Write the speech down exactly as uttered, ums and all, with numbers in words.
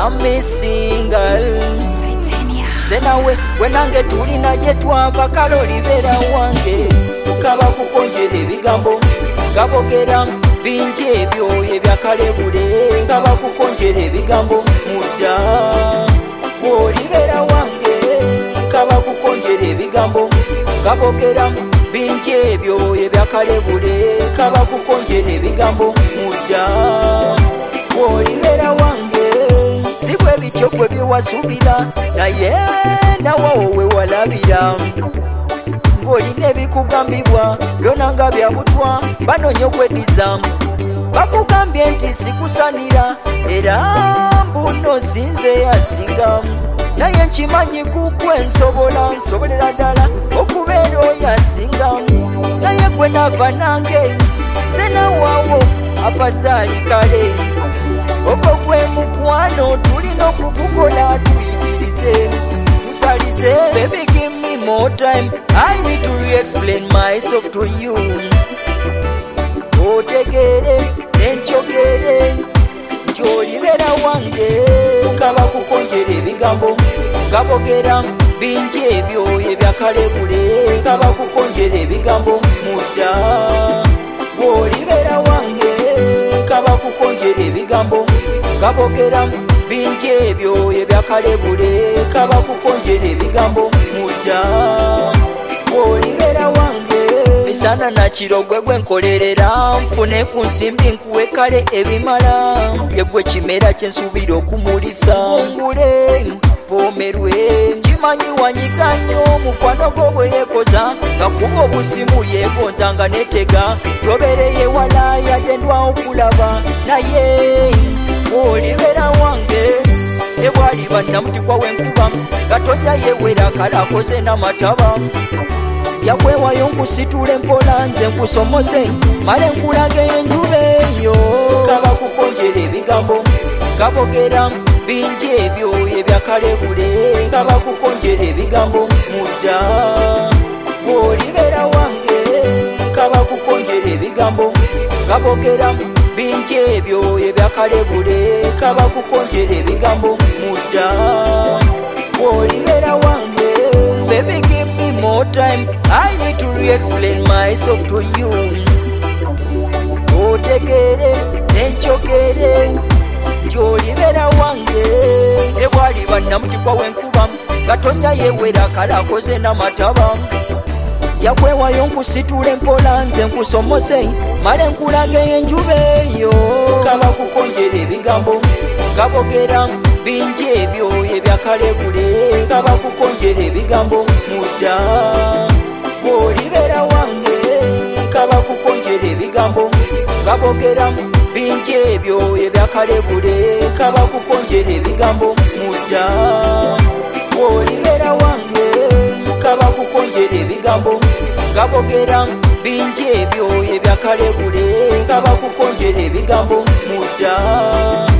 I'm single. Senawe wenange tulina gye twava kale olibera wange kaba kukonjera ebigambo gabogera bingi ebyo ebyakalebule kaba kukonjera ebigambo mudda olibera wange kaba kukonjera ebigambo gabogera bingi ebyo ebyakalebule kaba kukonjera ebigambo mudda olibera wange sibwe bityo gwe byewasubira naye nawawo we walabira ng'olina ebikugambibwa byonanga byabutwa banoonya okweddiza bakugambye nti sikusanira era mbuno sinze yasinga naye nkimanyi kugwe nsobola nsobolera ddala okubeera oyasinga naye gwe nava nange nze nawawo afasaali kale ogwo gwe mukwano tulina okugukola tuyitirize tusalize. Baby give me more time, I need to re-explain myself to you. Otegere nenchogere nkyolibera wange kaba kukonjera ebigambo gabogera bingi ebyo ebyakalebule kaba kukonjera ebigambo mudda olibera wange kaba kukonjera ebigambo gabogera bingi ebyo ebyakalebule kaba kukonjera ebigambo mudda olibera wange misana nakiro gwe gwe nkolerera nfune ku nsimbi nkuwe kale ebimala yegwe kimera kyensuubira okumulisa ngule pomerwe nkimanyi wanyiga nnyo mukwano gwo bwe yeekoza nga kuba obusimu yeegonza nga netega yobereye wala yadde ndwa okulaba naye olibera wange ebwali bannamutikwa w'enkuba gatonnya yewera kale akoze n'amataba yakwewayo nkusitule mpola nze nkusomose male nkulage enjuba eyo kaba kukonjera ebigambo gabogera bingi ebyo ebyakalebule kaba kukonjera ebigambo mudda olibera wange kaba kukonjera ebigambo gabogera bingi ebyo ebyakalebule kaba kukonjera ebigambo mudda olibera wange. Baby give me more time, I need to re-explain myself to you. Otegere nenchogere nkyolibera wange ebwali bannamutikwa w'enkuba gatonnya yewera kale akoze n'amataba yakwewayo nkusitule mpola nze nkusomose male nkulage enjuba eyo kaba kukonjera ebigambo gabogera bingi ebyo ebyakalebule kaba kukonjera ebigambo mudda olibera wange kaba kukonjera ebigambo gabogera bingi ebyo ebyakalebule kaba kukonjera ebigambo mudda olibera wange kaba kukonjera ebigambo gabogera bingi ebyo ebyakalebule kaba kukonjera ebigambo mudda